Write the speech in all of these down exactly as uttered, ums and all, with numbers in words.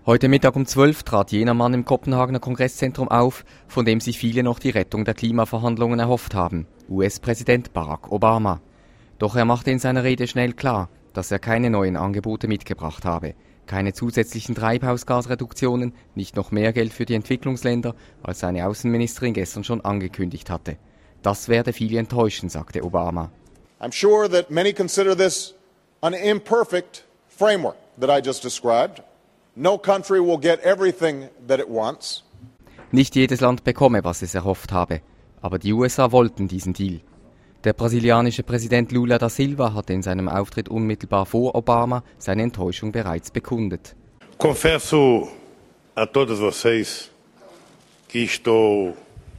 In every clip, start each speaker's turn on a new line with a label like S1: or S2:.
S1: Heute Mittag um zwölf trat jener Mann im Kopenhagener Kongresszentrum auf, von dem sich viele noch die Rettung der Klimaverhandlungen erhofft haben, U S-Präsident Barack Obama. Doch er machte in seiner Rede schnell klar, dass er keine neuen Angebote mitgebracht habe, keine zusätzlichen Treibhausgasreduktionen, nicht noch mehr Geld für die Entwicklungsländer, als seine Außenministerin gestern schon angekündigt hatte. Das werde viele enttäuschen, sagte Obama.
S2: I'm sure that many consider this an imperfect framework that I just described. No country will get everything that it wants.
S1: Nicht jedes Land bekomme, was es erhofft habe, aber die U S A wollten diesen Deal. Der brasilianische Präsident Lula da Silva hatte in seinem Auftritt unmittelbar vor Obama seine Enttäuschung bereits bekundet.
S3: Confesso a todos vocês que estou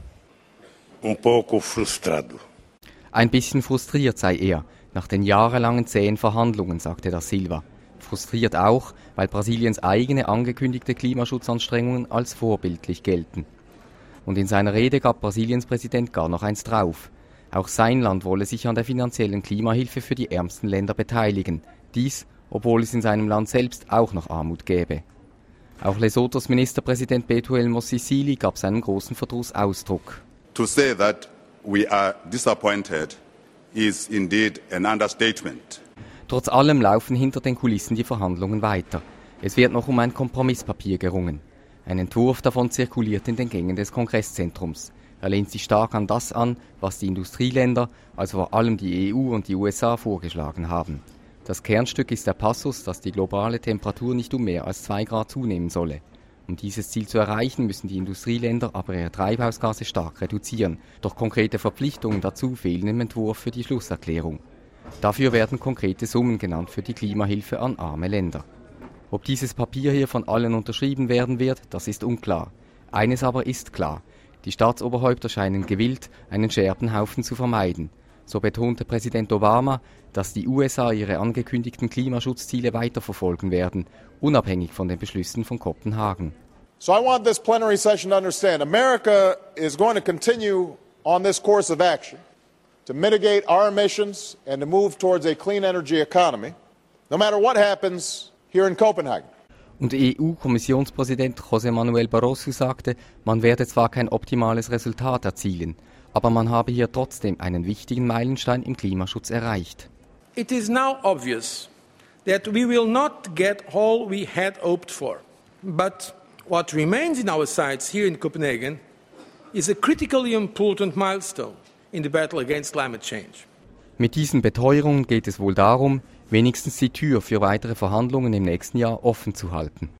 S3: um pouco frustrado.
S1: Ein bisschen frustriert sei er, nach den jahrelangen zähen Verhandlungen, sagte da Silva. Frustriert auch, weil Brasiliens eigene angekündigte Klimaschutzanstrengungen als vorbildlich gelten. Und in seiner Rede gab Brasiliens Präsident gar noch eins drauf. Auch sein Land wolle sich an der finanziellen Klimahilfe für die ärmsten Länder beteiligen. Dies, obwohl es in seinem Land selbst auch noch Armut gäbe. Auch Lesothos Ministerpräsident Beto El-Mosisili gab seinem großen Verdruss Ausdruck.
S4: To say that we are disappointed is indeed an understatement.
S1: Trotz allem laufen hinter den Kulissen die Verhandlungen weiter. Es wird noch um ein Kompromisspapier gerungen. Ein Entwurf davon zirkuliert in den Gängen des Kongresszentrums. Er lehnt sich stark an das an, was die Industrieländer, also vor allem die E U und die U S A, vorgeschlagen haben. Das Kernstück ist der Passus, dass die globale Temperatur nicht um mehr als zwei Grad zunehmen solle. Um dieses Ziel zu erreichen, müssen die Industrieländer aber ihre Treibhausgase stark reduzieren. Doch konkrete Verpflichtungen dazu fehlen im Entwurf für die Schlusserklärung. Dafür werden konkrete Summen genannt für die Klimahilfe an arme Länder. Ob dieses Papier hier von allen unterschrieben werden wird, das ist unklar. Eines aber ist klar: Die Staatsoberhäupter scheinen gewillt, einen Scherbenhaufen zu vermeiden. So betonte Präsident Obama, dass die U S A ihre angekündigten Klimaschutzziele weiterverfolgen werden, unabhängig von den Beschlüssen von Kopenhagen.
S2: So I want this plenary session to understand America is going to continue on this course of action to mitigate our emissions and to move towards a clean energy economy, no matter what happens here in Copenhagen.
S1: Und E U-Kommissionspräsident José Manuel Barroso sagte, man werde zwar kein optimales Resultat erzielen, aber man habe hier trotzdem einen wichtigen Meilenstein im Klimaschutz erreicht.
S5: It is now obvious that we will not get all we had hoped for. But what remains in our sights here in Copenhagen is a critically important milestone in the battle against climate change.
S1: Mit diesen Beteuerungen geht es wohl darum, wenigstens die Tür für weitere Verhandlungen im nächsten Jahr offen zu halten.